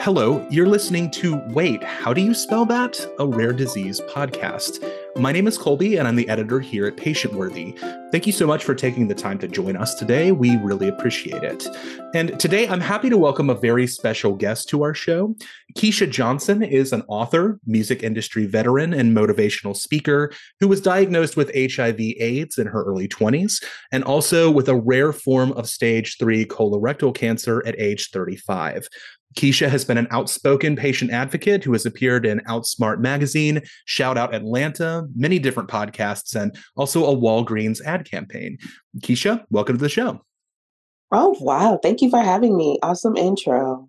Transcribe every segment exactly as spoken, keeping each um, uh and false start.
Hello, you're listening to Wait, How Do You Spell That? A Rare Disease podcast. My name is Colby, and I'm the editor here at Patient Worthy. Thank you so much for taking the time to join us today. We really appreciate it. And today, I'm happy to welcome a very special guest to our show. Keisha Johnson is an author, music industry veteran, and motivational speaker who was diagnosed with H I V AIDS in her early twenties, and also with a rare form of stage three colorectal cancer at age thirty-five. Keisha has been an outspoken patient advocate who has appeared in Outsmart Magazine, Shout Out Atlanta, many different podcasts, and also a Walgreens ad campaign. Keisha, welcome to the show. Oh, wow. Thank you for having me. Awesome intro.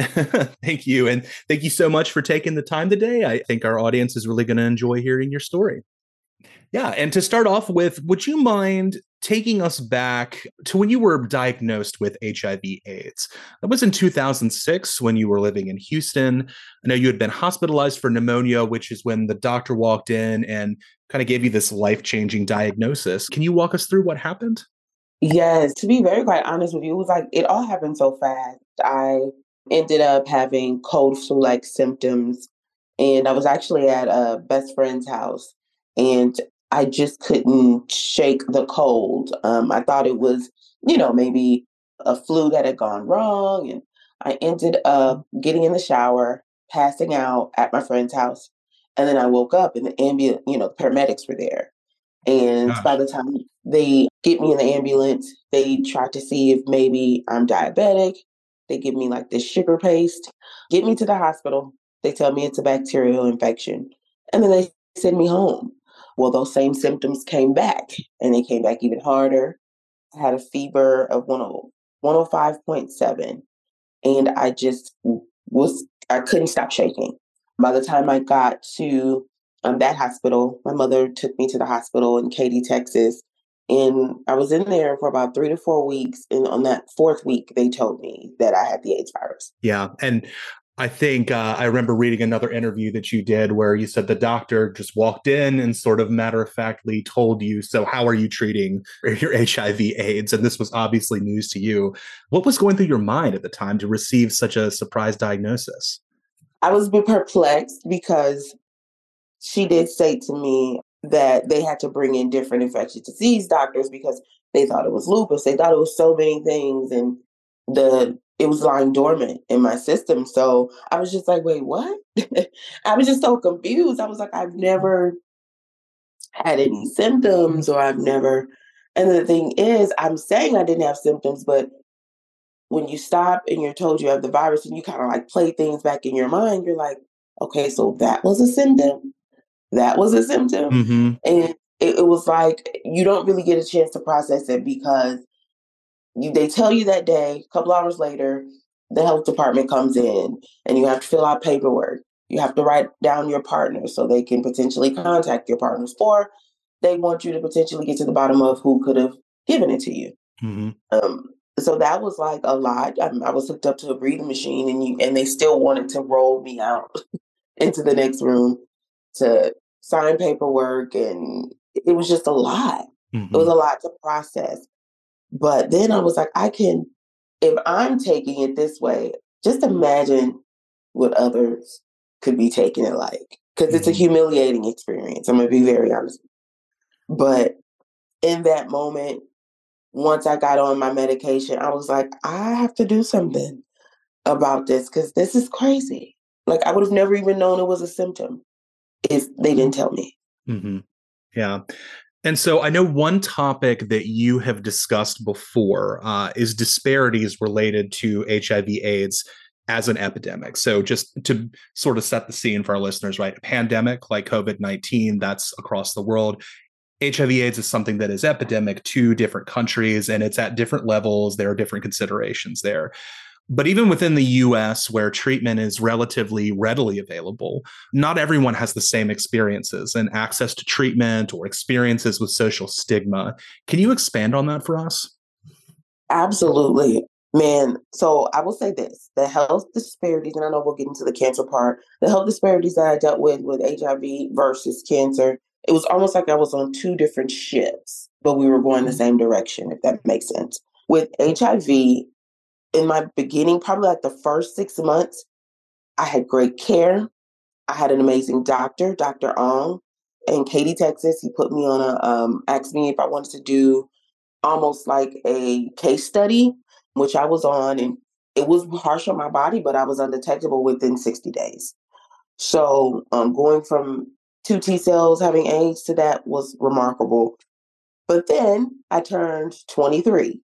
Thank you. And thank you so much for taking the time today. I think our audience is really going to enjoy hearing your story. Yeah. And to start off with, would you mind taking us back to when you were diagnosed with H I V AIDS? That was in two thousand six when you were living in Houston. I know you had been hospitalized for pneumonia, which is when the doctor walked in and kind of gave you this life-changing diagnosis. Can you walk us through what happened? Yes. To be very quite honest with you, it was like it all happened so fast. I ended up having cold flu-like symptoms, and I was actually at a best friend's house, and I just couldn't shake the cold. Um, I thought it was, you know, maybe a flu that had gone wrong. And I ended up getting in the shower, passing out at my friend's house. And then I woke up and the ambulance, you know, the paramedics were there. And Gosh. by the time they get me in the ambulance, they try to see if maybe I'm diabetic. They give me like this sugar paste, get me to the hospital. They tell me it's a bacterial infection. And then they send me home. Well, those same symptoms came back, and they came back even harder. I had a fever of one oh five point seven, and I just was, I couldn't stop shaking. By the time I got to um, that hospital, my mother took me to the hospital in Katy, Texas, and I was in there for about three to four weeks. And on that fourth week, they told me that I had the AIDS virus. Yeah. And I think uh, I remember reading another interview that you did where you said the doctor just walked in and sort of matter-of-factly told you, so how are you treating your H I V AIDS? And this was obviously news to you. What was going through your mind at the time to receive such a surprise diagnosis? I was a bit perplexed because she did say to me that they had to bring in different infectious disease doctors because they thought it was lupus. They thought it was so many things, and the it was lying dormant in my system. So I was just like, wait, what? I was just so confused. I was like, I've never had any symptoms, or I've never. And the thing is, I'm saying I didn't have symptoms, but when you stop and you're told you have the virus and you kind of like play things back in your mind, you're like, okay, so that was a symptom. That was a symptom. Mm-hmm. And it, it was like, you don't really get a chance to process it because You, they tell you that day, a couple hours later, the health department comes in and you have to fill out paperwork. You have to write down your partners so they can potentially contact your partners, or they want you to potentially get to the bottom of who could have given it to you. Mm-hmm. Um, so that was like a lot. I, I was hooked up to a breathing machine, and you, and they still wanted to roll me out into the next room to sign paperwork, and it was just a lot. Mm-hmm. It was a lot to process. But then I was like, I can, if I'm taking it this way, just imagine what others could be taking it like. Because it's a humiliating experience. I'm going to be very honest. But in that moment, once I got on my medication, I was like, I have to do something about this because this is crazy. Like, I would have never even known it was a symptom if they didn't tell me. Mm-hmm. Yeah. And so I know one topic that you have discussed before uh, is disparities related to H I V AIDS as an epidemic. So just to sort of set the scene for our listeners, right? A pandemic like COVID nineteen, that's across the world. H I V AIDS is something that is epidemic to different countries, and it's at different levels. There are different considerations there. But even within the U S, where treatment is relatively readily available, not everyone has the same experiences and access to treatment or experiences with social stigma. Can you expand on that for us? Absolutely. Man, so I will say this, the health disparities, and I know we'll get into the cancer part, the health disparities that I dealt with with H I V versus cancer, it was almost like I was on two different ships, but we were going the same direction, if that makes sense. With H I V, in my beginning, probably like the first six months, I had great care. I had an amazing doctor, Doctor Ong, in Katy, Texas. He put me on a, um, asked me if I wanted to do almost like a case study, which I was on. And it was harsh on my body, but I was undetectable within sixty days. So um, going from two T cells having AIDS to that was remarkable. But then I turned twenty-three.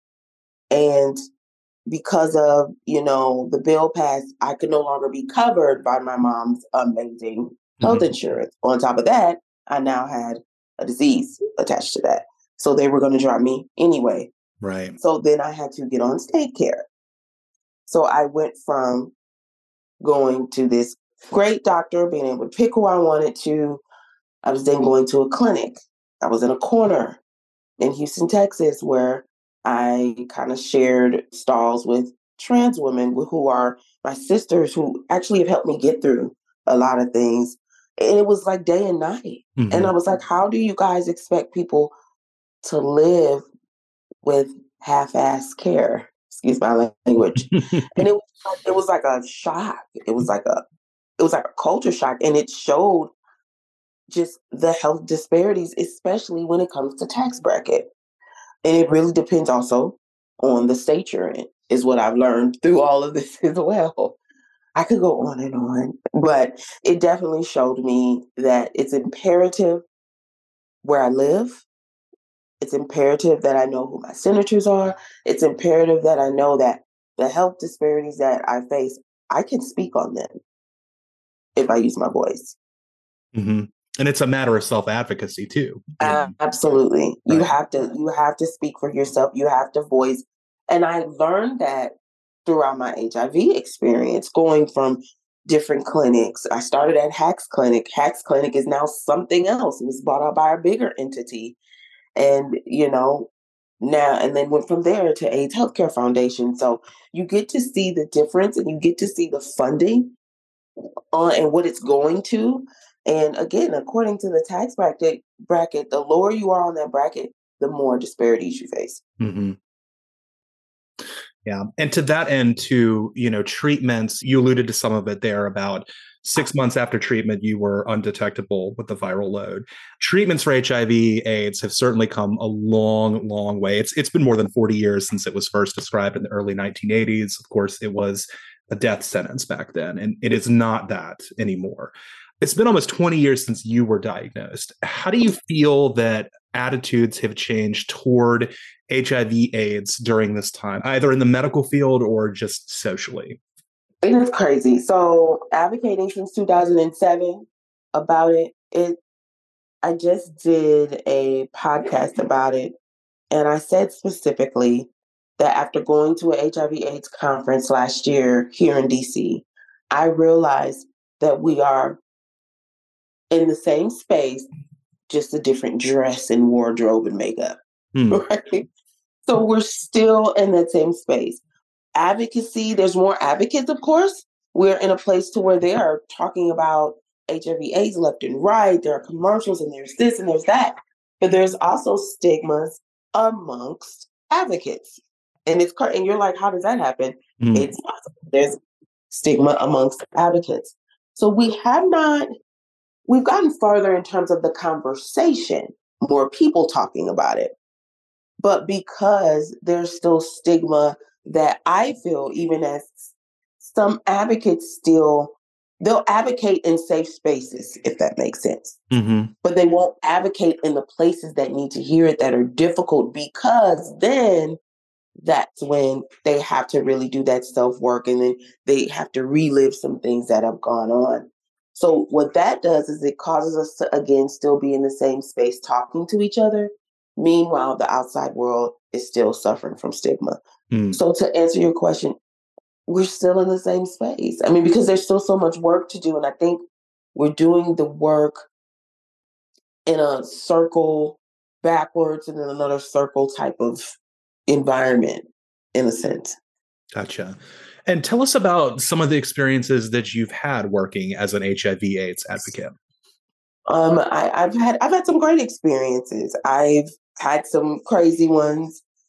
And because of, you know, the bill passed, I could no longer be covered by my mom's amazing health Mhm. insurance. On top of that, I now had a disease attached to that. So they were going to drop me anyway. Right. So then I had to get on state care. So I went from going to this great doctor, being able to pick who I wanted to. I was then going to a clinic. I was in a corner in Houston, Texas, where I kind of shared stalls with trans women who are my sisters who actually have helped me get through a lot of things. And it was like day and night. Mhm. And I was like, how do you guys expect people to live with half-ass care? Excuse my language. And it was like, it was like a shock. It was like a it was like a culture shock. And it showed just the health disparities, especially when it comes to tax bracket. And it really depends also on the state you're in, is what I've learned through all of this as well. I could go on and on, but it definitely showed me that it's imperative where I live. It's imperative that I know who my senators are. It's imperative that I know that the health disparities that I face, I can speak on them if I use my voice. hmm And it's a matter of self-advocacy too. You Uh, know? absolutely. You Right. have to you have to speak for yourself. You have to voice. And I learned that throughout my H I V experience, going from different clinics. I started at Hacks Clinic. Hacks Clinic is now something else. It was bought out by a bigger entity. And, you know, now and then went from there to AIDS Healthcare Foundation. So you get to see the difference and you get to see the funding on and what it's going to. And again, according to the tax bracket, bracket, the lower you are on that bracket, the more disparities you face. hmm Yeah. And to that end, too, you know, treatments, you alluded to some of it there about six months after treatment, you were undetectable with the viral load. Treatments for H I V AIDS have certainly come a long, long way. It's it's been more than forty years since it was first described in the early nineteen eighties. Of course, it was a death sentence back then, and it is not that anymore. It's been almost twenty years since you were diagnosed. How do you feel that attitudes have changed toward H I V AIDS during this time, either in the medical field or just socially? It is crazy. So advocating since two thousand seven about it, it I just did a podcast about it. And I said specifically that after going to a H I V AIDS conference last year here in D C, I realized that we are in the same space, just a different dress and wardrobe and makeup, Hmm. right? So we're still in that same space. Advocacy, there's more advocates, of course. We're in a place to where they are talking about H I V AIDS left and right. There are commercials and there's this and there's that. But there's also stigmas amongst advocates. And it's and you're like, how does that happen? Hmm. It's possible. There's stigma amongst advocates. So we have not we've gotten further in terms of the conversation, more people talking about it. But because there's still stigma that I feel, even as some advocates still, they'll advocate in safe spaces, if that makes sense. Mm-hmm. But they won't advocate in the places that need to hear it that are difficult, because then that's when they have to really do that self work and then they have to relive some things that have gone on. So what that does is it causes us to, again, still be in the same space talking to each other. Meanwhile, the outside world is still suffering from stigma. Mm. So to answer your question, we're still in the same space. I mean, because there's still so much work to do. And I think we're doing the work in a circle backwards and in another circle type of environment, in a sense. Gotcha. And tell us about some of the experiences that you've had working as an H I V AIDS advocate. Um, I, I've had I've had some great experiences. I've had some crazy ones.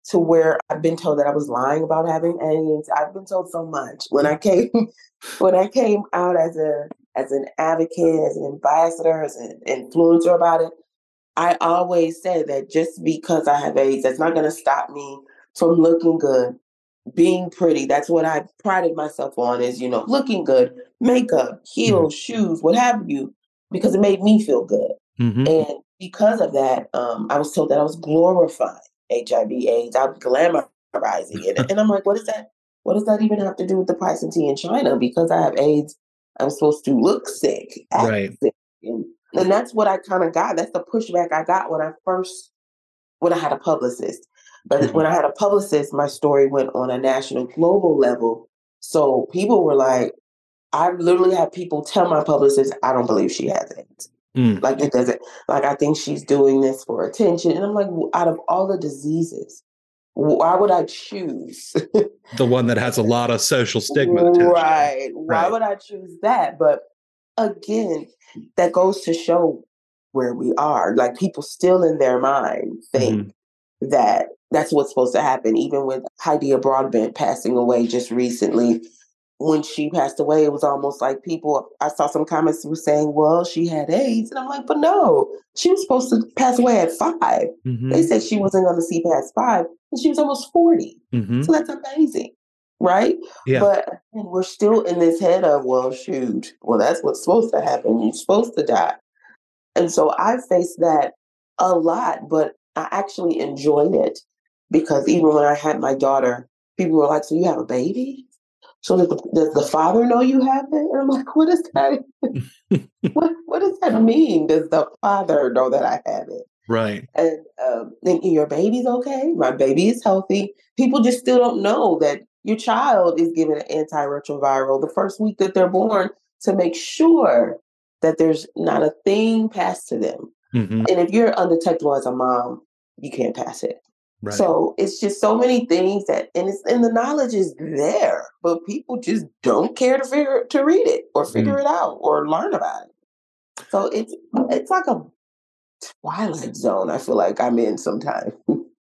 to where I've been told that I was lying about having AIDS. I've been told so much. When I came when I came out as a as an advocate, as an ambassador, as an influencer about it, I always say that just because I have AIDS, that's not going to stop me from looking good, being pretty. That's what I prided myself on is, you know, looking good, makeup, heels, mm-hmm. shoes, what have you, because it made me feel good. Mm-hmm. And because of that, um, I was told that I was glorifying H I V AIDS. I was glamorizing it. And I'm like, what is that? What does that even have to do with the price of tea in China? Because I have AIDS, I'm supposed to look sick, act right. sick. And, and that's what I kind of got. That's the pushback I got when I first, when I had a publicist. But mm-hmm. when I had a publicist, my story went on a national, global level. So people were like, I literally had people tell my publicist, I don't believe she has AIDS. Mm. Like, it doesn't, like, I think she's doing this for attention. And I'm like, well, out of all the diseases, why would I choose the one that has a lot of social stigma? Right. Why right. would I choose that? But again, that goes to show where we are. Like, people still in their mind think mm-hmm. that that's what's supposed to happen. Even with Heidi Broadbent passing away just recently, when she passed away, it was almost like people, I saw some comments were saying, well, she had AIDS. And I'm like, but no, she was supposed to pass away at five. Mm-hmm. They said she wasn't going to see past five, and she was almost forty. Mm-hmm. So that's amazing, right? Yeah. But we're still in this head of, well, shoot, well, that's what's supposed to happen. You're supposed to die. And so I faced that a lot, but I actually enjoyed it because even when I had my daughter, people were like, so you have a baby? So does the, does the father know you have it? And I'm like, what is that? what what does that mean? Does the father know that I have it? Right. And um, thinking your baby's okay. My baby is healthy. People just still don't know that your child is given an antiretroviral the first week that they're born to make sure that there's not a thing passed to them. Mm-hmm. And if you're undetectable as a mom, you can't pass it. Right. So it's just so many things that, and it's and the knowledge is there, but people just don't care to figure to read it or figure mm. it out or learn about it. So it's it's like a twilight zone. I feel like I'm in sometimes.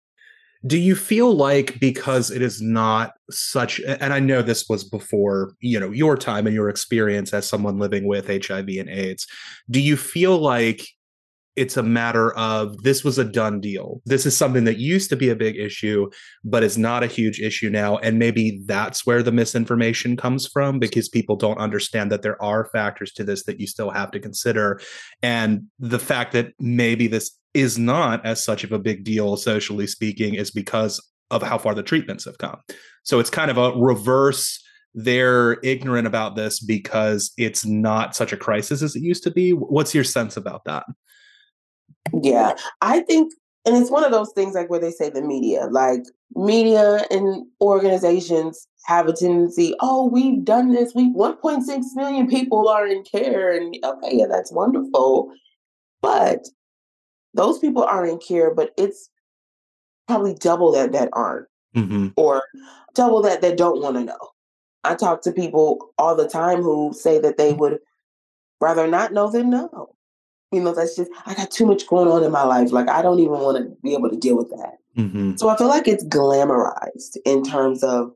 Do you feel like because it is not such, and I know this was before, you know, your time and your experience as someone living with H I V and AIDS, do you feel like it's a matter of this was a done deal? This is something that used to be a big issue, but is not a huge issue now. And maybe that's where the misinformation comes from, because people don't understand that there are factors to this that you still have to consider. And the fact that maybe this is not as such of a big deal, socially speaking, is because of how far the treatments have come. So it's kind of a reverse. They're ignorant about this because it's not such a crisis as it used to be. What's your sense about that? Yeah, I think, and it's one of those things like where they say the media, like media and organizations have a tendency, oh, we've done this. We one point six million people are in care. And okay, yeah, that's wonderful. But those people are in care, but it's probably double that that aren't, mm-hmm. or double that that don't want to know. I talk to people all the time who say that they would rather not know than know. You know, that's just, I got too much going on in my life. Like, I don't even want to be able to deal with that. Mm-hmm. So I feel like it's glamorized in terms of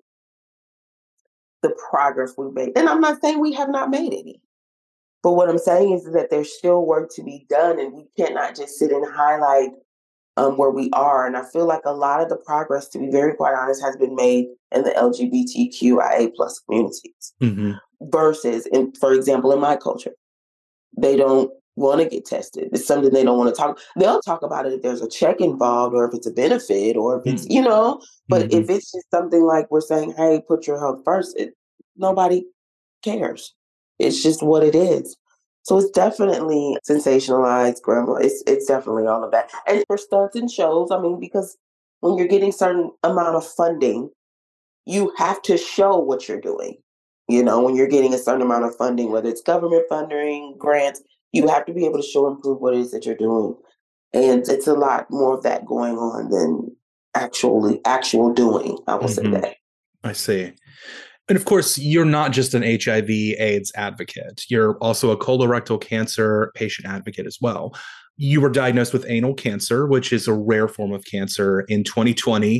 the progress we've made. And I'm not saying we have not made any. But what I'm saying is that there's still work to be done, and we cannot just sit and highlight um, where we are. And I feel like a lot of the progress, to be very quite honest, has been made in the L G B T Q I A plus communities. Mm-hmm. Versus, in, for example, in my culture, they don't want to get tested. It's something they don't want to talk. They'll talk about it if there's a check involved or if it's a benefit or if it's, you know, but mm-hmm. if it's just something like we're saying, hey, put your health first, it, nobody cares. It's just what it is. So it's definitely sensationalized, grandma. It's, it's definitely all of that. And for stunts and shows, I mean, because when you're getting certain amount of funding, you have to show what you're doing. You know, when you're getting a certain amount of funding, whether it's government funding, grants, you have to be able to show and prove what it is that you're doing. And it's a lot more of that going on than actually actual doing. I will mm-hmm. say that. I see. And of course, you're not just an H I V AIDS advocate. You're also a colorectal cancer patient advocate as well. You were diagnosed with anal cancer, which is a rare form of cancer, in twenty twenty.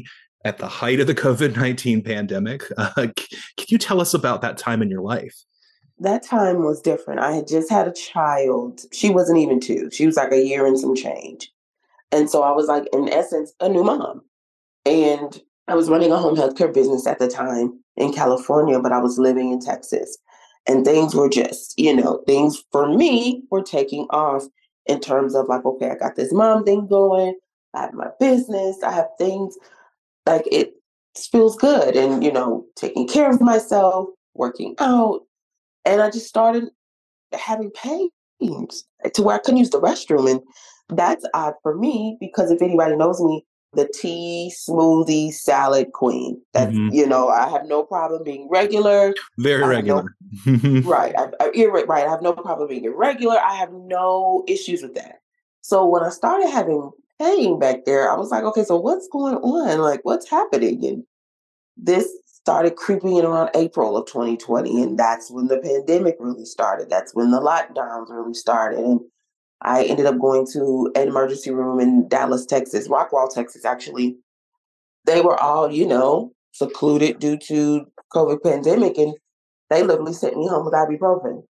at the height of the COVID nineteen pandemic. Uh, c- can you tell us about that time in your life? That time was different. I had just had a child. She wasn't even two. She was like a year and some change. And so I was like, in essence, a new mom. And I was running a home healthcare business at the time in California, but I was living in Texas. And things were just, you know, things for me were taking off in terms of like, okay, I got this mom thing going. I have my business. I have things like it feels good. And, you know, taking care of myself, working out. And I just started having pains to where I couldn't use the restroom. And that's odd for me because if anybody knows me, the tea, smoothie, salad queen. That's, Hmm. you know, I have no problem being regular. Very I have no, regular. right. I, I, irre- right. I have no problem being irregular. I have no issues with that. So when I started having pain back there, I was like, okay, so what's going on? Like, what's happening? And this started creeping in around April of twenty twenty, and that's when the pandemic really started. That's when the lockdowns really started. And I ended up going to an emergency room in Dallas, Texas, Rockwall, Texas, actually. They were all, you know, secluded due to COVID pandemic, and they literally sent me home with ibuprofen.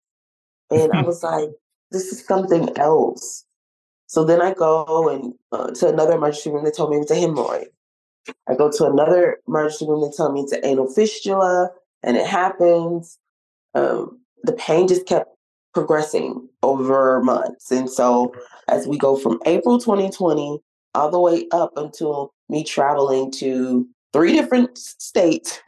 And I was like, this is something else. So then I go and uh, to another emergency room. They told me it was a hemorrhoid. I go to another emergency room. They tell me it's an anal fistula, and it happens. Um, the pain just kept progressing over months. And so as we go from April twenty twenty all the way up until me traveling to three different states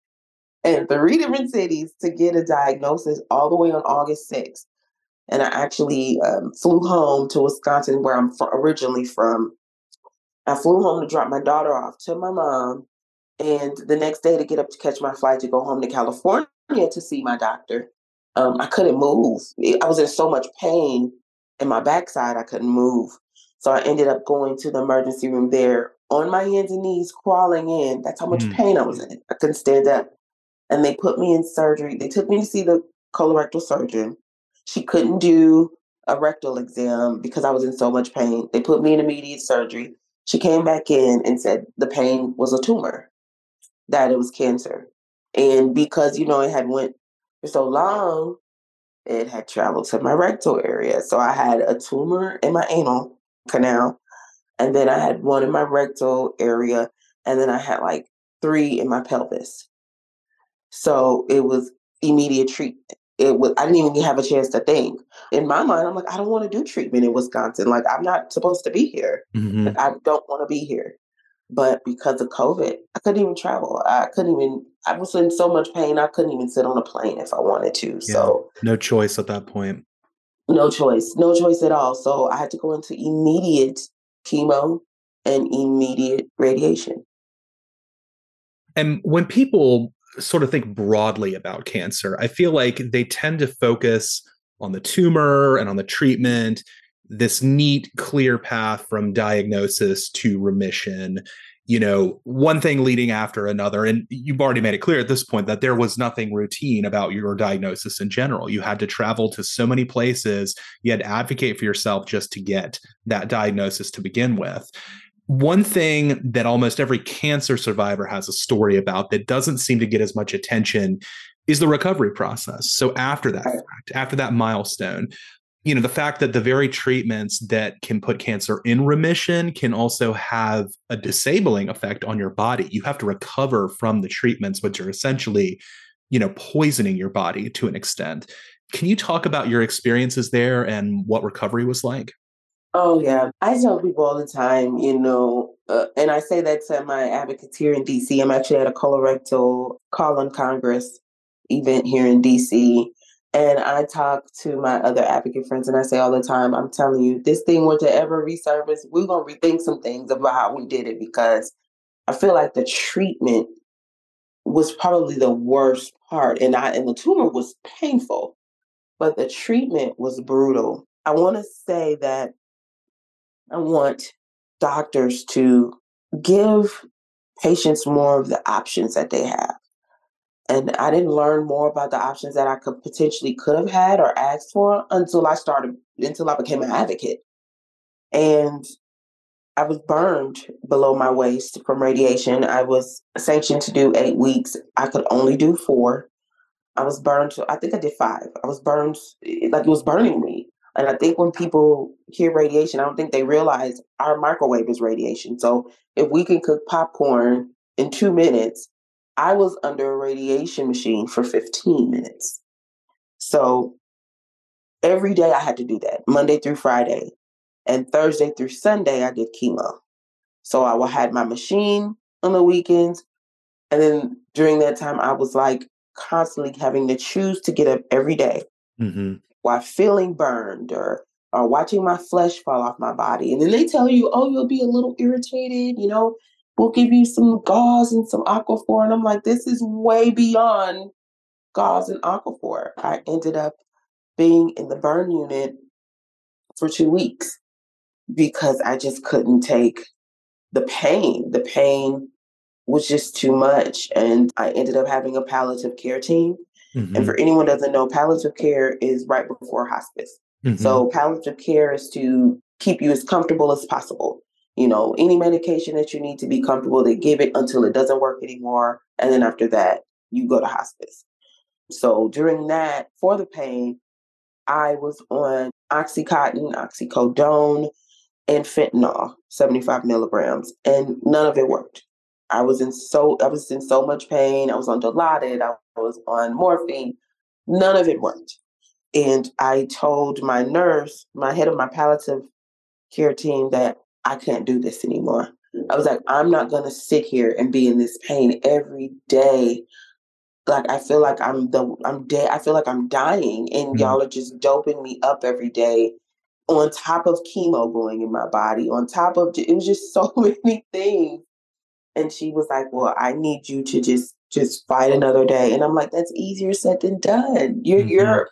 and three different cities to get a diagnosis all the way on August sixth. And I actually um, flew home to Wisconsin, where I'm fr- originally from. I flew home to drop my daughter off to my mom. And the next day to get up to catch my flight to go home to California to see my doctor, um, I couldn't move. I was in so much pain in my backside, I couldn't move. So I ended up going to the emergency room there on my hands and knees, crawling in. That's how much Mm. pain I was in. I couldn't stand up. And they put me in surgery. They took me to see the colorectal surgeon. She couldn't do a rectal exam because I was in so much pain. They put me in immediate surgery. She came back in and said the pain was a tumor, that it was cancer. And because, you know, it had went for so long, it had traveled to my rectal area. So I had a tumor in my anal canal, and then I had one in my rectal area, and then I had like three in my pelvis. So it was immediate treatment. It was I didn't even have a chance to think. In my mind, I'm like, I don't want to do treatment in Wisconsin. Like I'm not supposed to be here. Like Hmm. I don't want to be here. But because of COVID, I couldn't even travel. I couldn't even, I was in so much pain, I couldn't even sit on a plane if I wanted to. Yeah. So, No choice at that point. no choice, no choice at all. So, I had to go into immediate chemo and immediate radiation. And when people sort of think broadly about cancer, I feel like they tend to focus on the tumor and on the treatment, this neat, clear path from diagnosis to remission, you know, one thing leading after another. And you've already made it clear at this point that there was nothing routine about your diagnosis in general. You had to travel to so many places, you had to advocate for yourself just to get that diagnosis to begin with. One thing that almost every cancer survivor has a story about that doesn't seem to get as much attention is the recovery process. So after that fact, after that milestone, you know, the fact that the very treatments that can put cancer in remission can also have a disabling effect on your body. You have to recover from the treatments, which are essentially, you know, poisoning your body to an extent. Can you talk about your experiences there and what recovery was like? Oh, yeah. I tell people all the time, you know, uh, and I say that to my advocates here in D C. I'm actually at a colorectal call on Congress event here in D C. And I talk to my other advocate friends and I say all the time, I'm telling you, this thing were to ever resurface, we're going to rethink some things about how we did it because I feel like the treatment was probably the worst part. And I and the tumor was painful, but the treatment was brutal. I want to say that I want doctors to give patients more of the options that they have. And I didn't learn more about the options that I could potentially could have had or asked for until I started, until I became an advocate. And I was burned below my waist from radiation. I was sanctioned to do eight weeks. I could only do four. I was burned. I think I did five. I was burned like it was burning me. And I think when people hear radiation, I don't think they realize our microwave is radiation. So if we can cook popcorn in two minutes, I was under a radiation machine for fifteen minutes. So every day I had to do that, Monday through Friday. And Thursday through Sunday, I did chemo. So I had my machine on the weekends. And then during that time, I was like constantly having to choose to get up every day mm-hmm. while feeling burned or, or watching my flesh fall off my body. And then they tell you, oh, you'll be a little irritated, you know, we'll give you some gauze and some Aquaphor. And I'm like, this is way beyond gauze and Aquaphor. I ended up being in the burn unit for two weeks because I just couldn't take the pain. The pain was just too much. And I ended up having a palliative care team. Mm-hmm. And for anyone who doesn't know, palliative care is right before hospice. Mm-hmm. So palliative care is to keep you as comfortable as possible. You know, any medication that you need to be comfortable, they give it until it doesn't work anymore. And then after that, you go to hospice. So during that, for the pain, I was on Oxycontin, oxycodone, and fentanyl, seventy-five milligrams, and none of it worked. I was in so I was in so much pain. I was on Dilaudid. I was on morphine. None of it worked. And I told my nurse, my head of my palliative care team, that I can't do this anymore. I was like, I'm not going to sit here and be in this pain every day. Like, I feel like I'm the I'm dead. I feel like I'm dying, and mm-hmm. y'all are just doping me up every day, on top of chemo going in my body, on top of it was just so many things. And she was like, well, I need you to just just fight another day. And I'm like, that's easier said than done. Your mm-hmm. your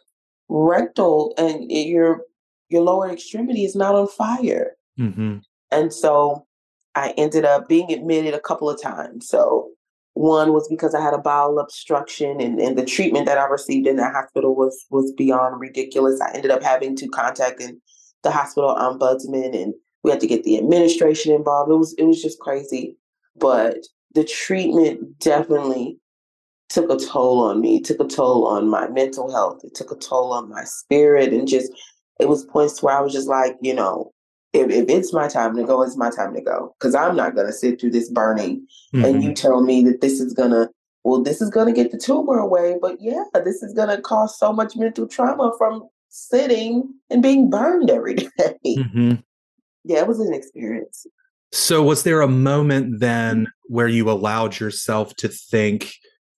rectal and your your lower extremity is not on fire. Mm-hmm. And so I ended up being admitted a couple of times. So one was because I had a bowel obstruction, and, and the treatment that I received in that hospital was was beyond ridiculous. I ended up having to contact the hospital ombudsman, and we had to get the administration involved. It was it was just crazy. But the treatment definitely took a toll on me, took a toll on my mental health. It took a toll on my spirit. And just, it was points where I was just like, you know, if, if it's my time to go, it's my time to go. Because I'm not going to sit through this burning. Mm-hmm. And you tell me that this is going to, well, this is going to get the tumor away. But yeah, this is going to cause so much mental trauma from sitting and being burned every day. Mm-hmm. Yeah, it was an experience. So was there a moment then where you allowed yourself to think,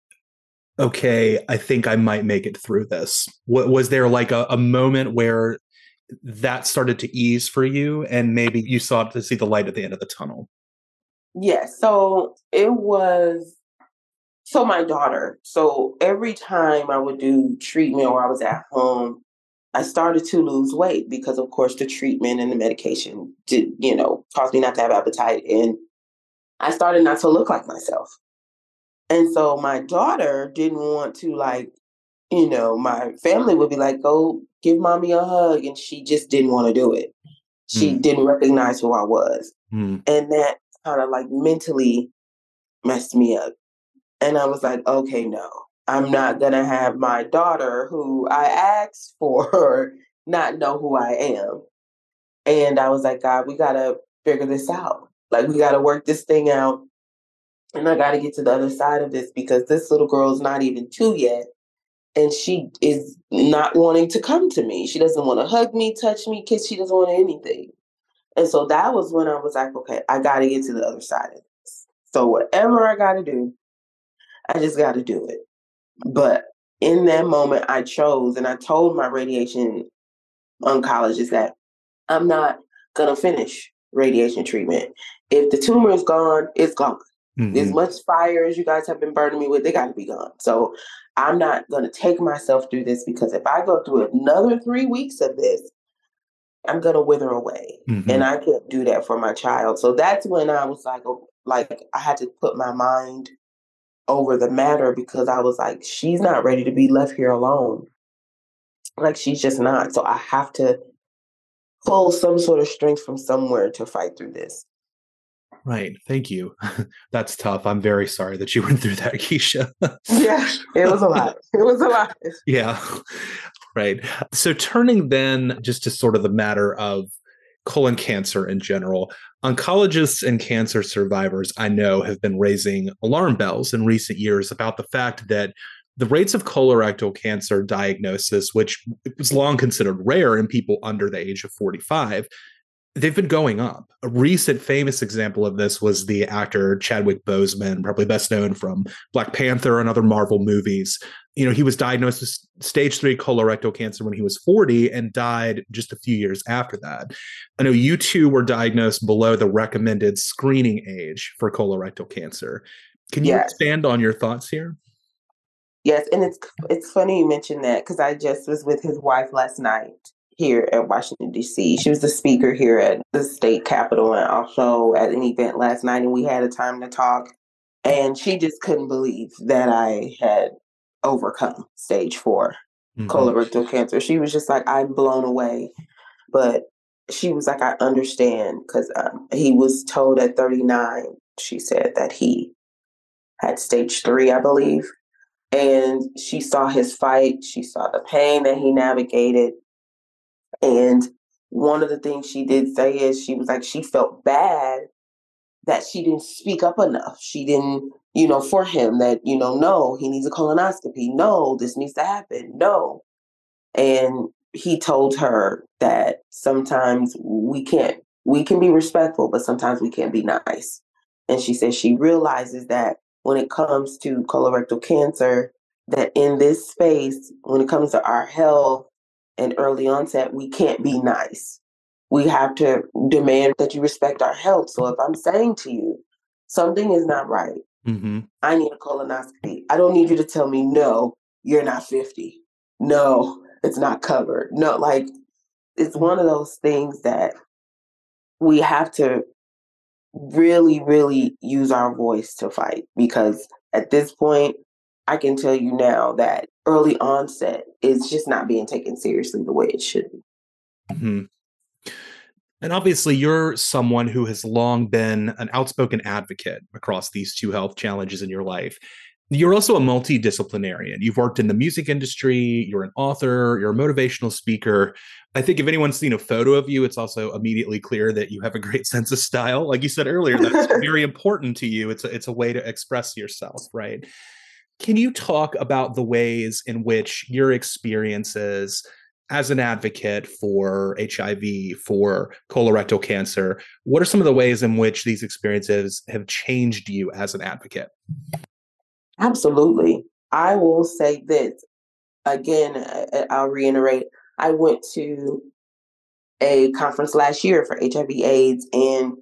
okay, I think I might make it through this? Was there like a, a moment where that started to ease for you and maybe you saw to see the light at the end of the tunnel? Yes. Yeah, so it was, so my daughter, so every time I would do treatment or I was at home, I started to lose weight because, of course, the treatment and the medication did, you know, caused me not to have appetite. And I started not to look like myself. And so my daughter didn't want to, like, you know, my family would be like, go give mommy a hug. And she just didn't want to do it. She mm. didn't recognize who I was. Mm. And that kind of like mentally messed me up. And I was like, okay, no. I'm not going to have my daughter, who I asked for, not know who I am. And I was like, God, we got to figure this out. Like, we got to work this thing out. And I got to get to the other side of this, because this little girl is not even two yet. And she is not wanting to come to me. She doesn't want to hug me, touch me, kiss. She doesn't want anything. And so that was when I was like, okay, I got to get to the other side of this. So whatever I got to do, I just got to do it. But in that moment, I chose, and I told my radiation oncologist that I'm not going to finish radiation treatment. If the tumor is gone, it's gone. Mm-hmm. As much fire as you guys have been burning me with, they got to be gone. So I'm not going to take myself through this, because if I go through another three weeks of this, I'm going to wither away. Mm-hmm. And I can't do that for my child. So that's when I was like, oh, like I had to put my mind over the matter, because I was like, she's not ready to be left here alone. Like, she's just not. So I have to pull some sort of strength from somewhere to fight through this. Right. Thank you. That's tough. I'm very sorry that you went through that, Keisha. Yeah, it was a lot. It was a lot. Yeah. Right. So turning then just to sort of the matter of colon cancer in general, oncologists and cancer survivors I know have been raising alarm bells in recent years about the fact that the rates of colorectal cancer diagnosis, which was long considered rare in people under the age of forty-five, they've been going up. A recent famous example of this was the actor Chadwick Boseman, probably best known from Black Panther and other Marvel movies. You know, he was diagnosed with stage three colorectal cancer when he was forty and died just a few years after that. I know you two were diagnosed below the recommended screening age for colorectal cancer. Can you Yes. expand on your thoughts here? Yes, and it's it's funny you mentioned that because I just was with his wife last night here at Washington, D C. She was the speaker here at the state capitol and also at an event last night, and we had a time to talk. And she just couldn't believe that I had overcome stage four Mm-hmm. colorectal cancer. She was just like, I'm blown away. But she was like, I understand because um, he was told at thirty-nine, she said that he had stage three, I believe. And she saw his fight. She saw the pain that he navigated. And one of the things she did say is she was like, she felt bad that she didn't speak up enough. She didn't, you know, for him that, you know, no, he needs a colonoscopy. No, this needs to happen. No. And he told her that sometimes we can't, we can be respectful, but sometimes we can't be nice. And she said she realizes that when it comes to colorectal cancer, that in this space, when it comes to our health and early onset, we can't be nice. We have to demand that you respect our health. So if I'm saying to you, something is not right, Mm-hmm. I need a colonoscopy. I don't need you to tell me, no, you're not fifty. No, it's not covered. No, like it's one of those things that we have to really, really use our voice to fight because at this point, I can tell you now that early onset is just not being taken seriously the way it should be. Mm-hmm. And obviously, you're someone who has long been an outspoken advocate across these two health challenges in your life. You're also a multidisciplinarian. You've worked in the music industry, you're an author, you're a motivational speaker. I think if anyone's seen a photo of you, it's also immediately clear that you have a great sense of style. Like you said earlier, that's very important to you. It's a, it's a way to express yourself, right? Can you talk about the ways in which your experiences as an advocate for H I V, for colorectal cancer, what are some of the ways in which these experiences have changed you as an advocate? Absolutely. I will say this again, I'll reiterate. I went to a conference last year for H I V AIDS, and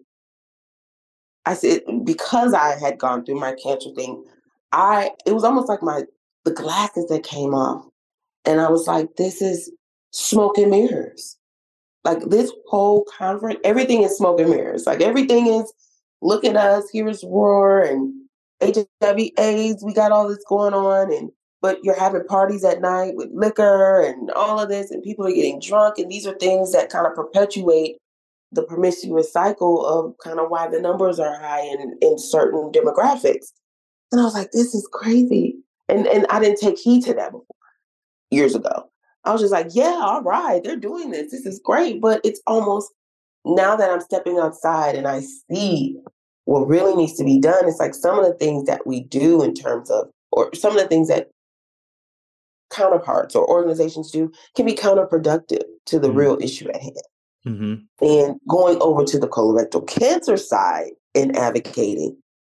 I said, because I had gone through my cancer thing, I it was almost like my the glasses that came off. And I was like, this is smoke and mirrors. Like this whole conference, everything is smoke and mirrors. Like everything is, look at us, here's war and H I V AIDS, we got all this going on. And but you're having parties at night with liquor and all of this, and people are getting drunk. And these are things that kind of perpetuate the promiscuous cycle of kind of why the numbers are high in, in certain demographics. And I was like, this is crazy. And and I didn't take heed to that before years ago. I was just like, yeah, all right, they're doing this. This is great. But it's almost now that I'm stepping outside and I see what really needs to be done, it's like some of the things that we do in terms of, or some of the things that counterparts or organizations do can be counterproductive to the mm-hmm. real issue at hand. Mm-hmm. And going over to the colorectal cancer side and advocating,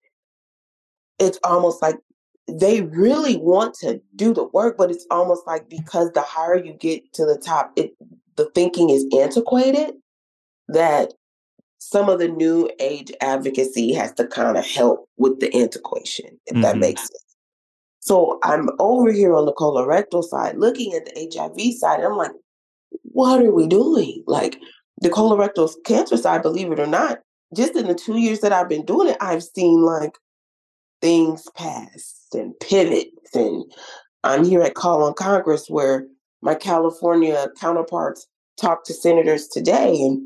it's almost like they really want to do the work, but it's almost like because the higher you get to the top, it the thinking is antiquated, that some of the new age advocacy has to kind of help with the antiquation, if mm-hmm. that makes sense. So I'm over here on the colorectal side, looking at the H I V side, and I'm like, what are we doing? Like the colorectal cancer side, believe it or not, just in the two years that I've been doing it, I've seen like things pass and pivots. And I'm here at Call on Congress where my California counterparts talk to senators today. And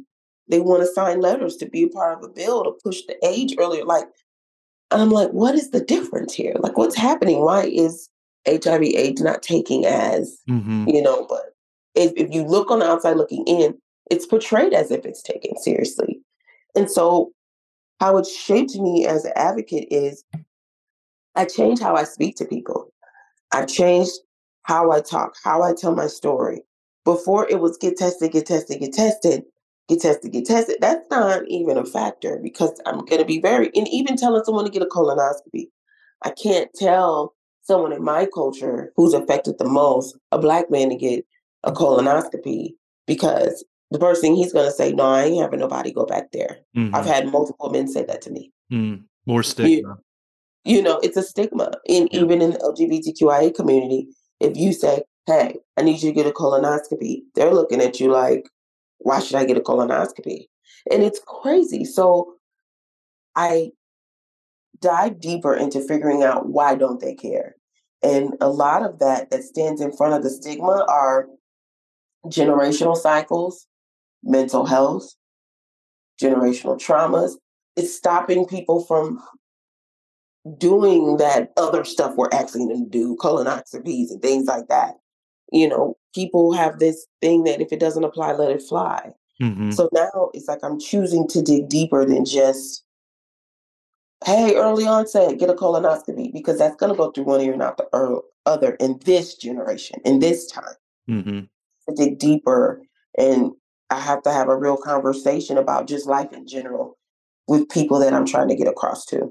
They want to sign letters to be a part of a bill to push the age earlier. Like, and I'm like, what is the difference here? Like, what's happening? Why is H I V AIDS not taking as, Mm-hmm. you know, but if, if you look on the outside looking in, it's portrayed as if it's taken seriously. And so how it shaped me as an advocate is I changed how I speak to people. I changed how I talk, how I tell my story. Before it was get tested, get tested, get tested, get tested, get tested. That's not even a factor because I'm going to be very, and even telling someone to get a colonoscopy, I can't tell someone in my culture who's affected the most, a Black man, to get a colonoscopy because the first thing he's going to say, no, I ain't having nobody go back there. Mm-hmm. I've had multiple men say that to me. Mm. More stigma. You, you know, it's a stigma. And yeah. Even in the L G B T Q I A community, if you say, hey, I need you to get a colonoscopy, they're looking at you like, why should I get a colonoscopy? And it's crazy. So I dive deeper into figuring out why don't they care. And a lot of that that stands in front of the stigma are generational cycles, mental health, generational traumas. It's stopping people from doing that other stuff we're asking them to do, colonoscopies and things like that. You know, people have this thing that if it doesn't apply, let it fly. Mm-hmm. So now it's like I'm choosing to dig deeper than just, hey, early onset, get a colonoscopy, because that's going to go through one ear and out the er- other in this generation, in this time. Mm-hmm. To dig deeper, and I have to have a real conversation about just life in general with people that I'm trying to get across to.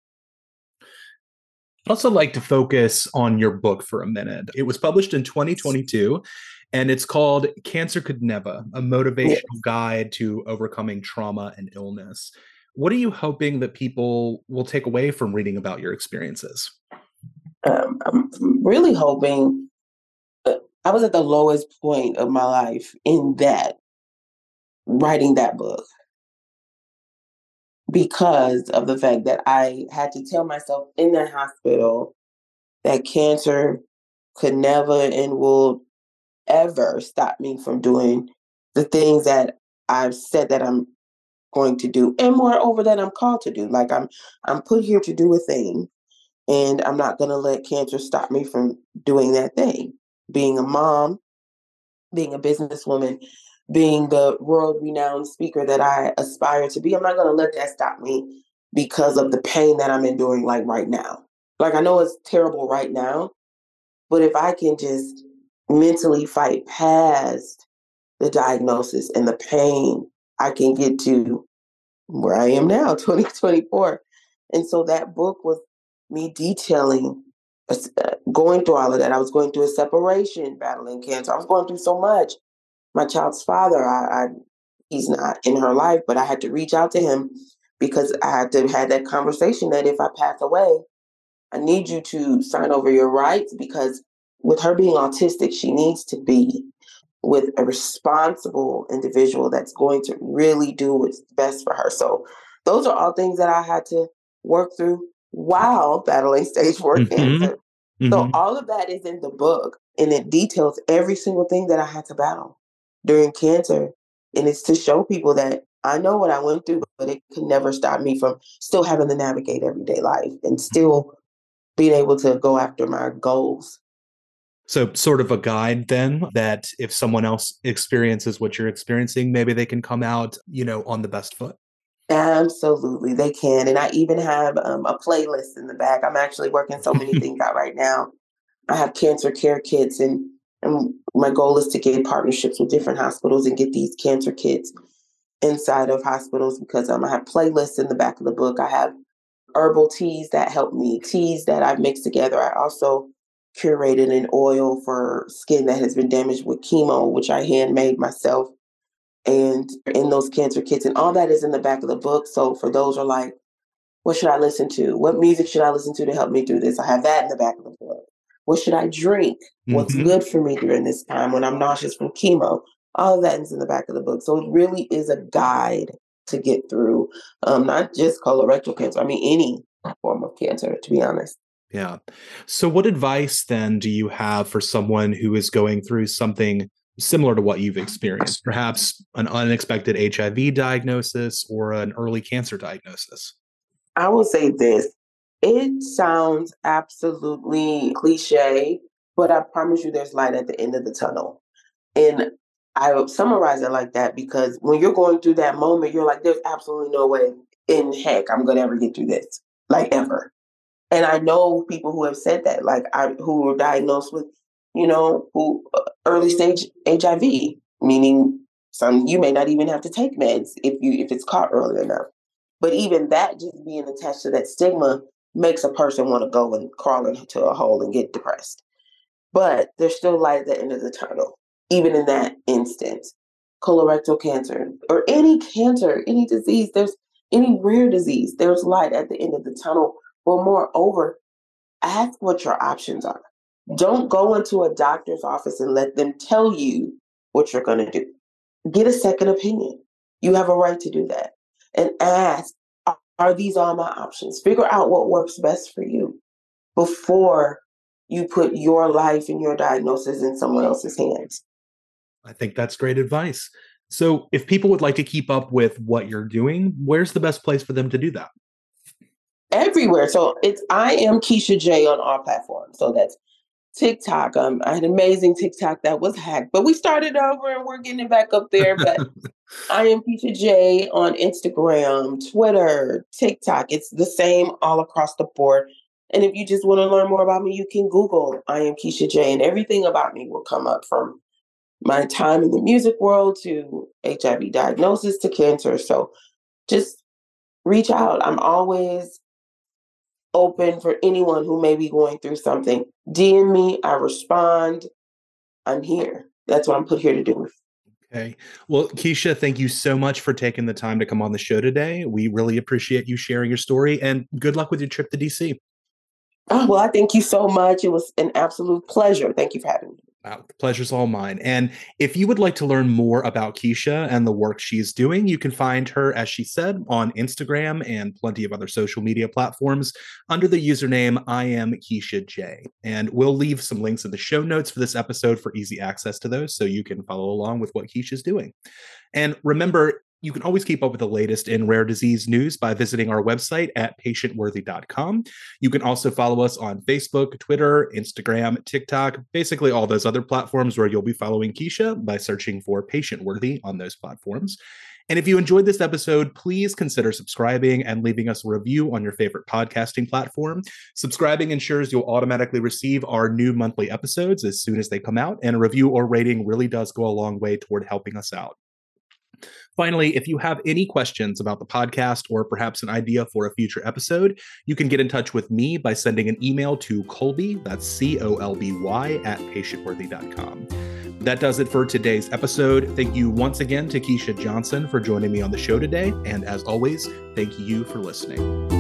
I'd also like to focus on your book for a minute. It was published in twenty twenty-two, and it's called Cancer Could Never, a motivational yes. guide to overcoming trauma and illness. What are you hoping that people will take away from reading about your experiences? Um, I'm really hoping, uh, I was at the lowest point of my life in that, writing that book, because of the fact that I had to tell myself in that hospital that cancer could never and will ever stop me from doing the things that I've said that I'm going to do, and moreover that I'm called to do. Like I'm, I'm put here to do a thing, and I'm not going to let cancer stop me from doing that thing. Being a mom, being a businesswoman, being the world-renowned speaker that I aspire to be, I'm not going to let that stop me because of the pain that I'm enduring, like right now. Like I know it's terrible right now, but if I can just mentally fight past the diagnosis and the pain, I can get to where I am now, twenty twenty-four. And so that book was me detailing, uh, going through all of that. I was going through a separation, battling cancer. I was going through so much. My child's father, I, I he's not in her life, but I had to reach out to him because I had to have that conversation that if I pass away, I need you to sign over your rights, because with her being autistic, she needs to be with a responsible individual that's going to really do what's best for her. So those are all things that I had to work through while battling stage four mm-hmm. cancer. Mm-hmm. So all of that is in the book, and it details every single thing that I had to battle during cancer. And it's to show people that I know what I went through, but it could never stop me from still having to navigate everyday life and still being able to go after my goals. So sort of a guide then, that if someone else experiences what you're experiencing, maybe they can come out, you know, on the best foot. Absolutely, they can. And I even have um, a playlist in the back. I'm actually working so many things out right now. I have cancer care kits, and, and my goal is to get partnerships with different hospitals and get these cancer kits inside of hospitals, because um, I have playlists in the back of the book. I have herbal teas that help me, teas that I've mixed together. I also curated an oil for skin that has been damaged with chemo, which I handmade myself, and in those cancer kits. And all that is in the back of the book. So for those who are like, what should I listen to? What music should I listen to to help me through this? I have that in the back of the book. What should I drink? Mm-hmm. What's good for me during this time when I'm nauseous from chemo? All of that is in the back of the book. So it really is a guide to get through, um, not just colorectal cancer. I mean, any form of cancer, to be honest. Yeah. So what advice then do you have for someone who is going through something similar to what you've experienced, perhaps an unexpected H I V diagnosis or an early cancer diagnosis? I will say this. It sounds absolutely cliche, but I promise you there's light at the end of the tunnel. And I would summarize it like that because when you're going through that moment, you're like, there's absolutely no way in heck I'm going to ever get through this, like ever. And I know people who have said that, like I, who were diagnosed with, you know, who uh, early stage H I V, meaning some you may not even have to take meds if you if it's caught early enough. But even that, just being attached to that stigma, makes a person want to go and crawl into a hole and get depressed. But there's still light at the end of the tunnel, even in that instance. Colorectal cancer or any cancer, any disease, there's any rare disease, there's light at the end of the tunnel. But moreover, ask what your options are. Don't go into a doctor's office and let them tell you what you're going to do. Get a second opinion. You have a right to do that. And ask, are these all my options? Figure out what works best for you before you put your life and your diagnosis in someone else's hands. I think that's great advice. So if people would like to keep up with what you're doing, where's the best place for them to do that? Everywhere. So it's I am Keisha J on all platforms. So that's TikTok. Um, I had an amazing TikTok that was hacked, but we started over and we're getting it back up there. But I am Keisha J on Instagram, Twitter, TikTok. It's the same all across the board. And if you just want to learn more about me, you can Google I am Keisha J, and everything about me will come up, from my time in the music world to H I V diagnosis to cancer. So just reach out. I'm always open for anyone who may be going through something. D M me, I respond. I'm here. That's what I'm put here to do. Okay. Well, Keisha, thank you so much for taking the time to come on the show today. We really appreciate you sharing your story, and good luck with your trip to D C. Oh, well, I thank you so much. It was an absolute pleasure. Thank you for having me. Wow, the pleasure's all mine. And if you would like to learn more about Keisha and the work she's doing, you can find her, as she said, on Instagram and plenty of other social media platforms under the username I am Keisha J. And we'll leave some links in the show notes for this episode for easy access to those, so you can follow along with what Keisha's doing. And remember, you can always keep up with the latest in rare disease news by visiting our website at patient worthy dot com. You can also follow us on Facebook, Twitter, Instagram, TikTok, basically all those other platforms where you'll be following Keisha by searching for Patient Worthy on those platforms. And if you enjoyed this episode, please consider subscribing and leaving us a review on your favorite podcasting platform. Subscribing ensures you'll automatically receive our new monthly episodes as soon as they come out, and a review or rating really does go a long way toward helping us out. Finally, if you have any questions about the podcast or perhaps an idea for a future episode, you can get in touch with me by sending an email to Colby, that's C O L B Y, at patient worthy dot com. That does it for today's episode. Thank you once again to Keisha Johnson for joining me on the show today. And as always, thank you for listening.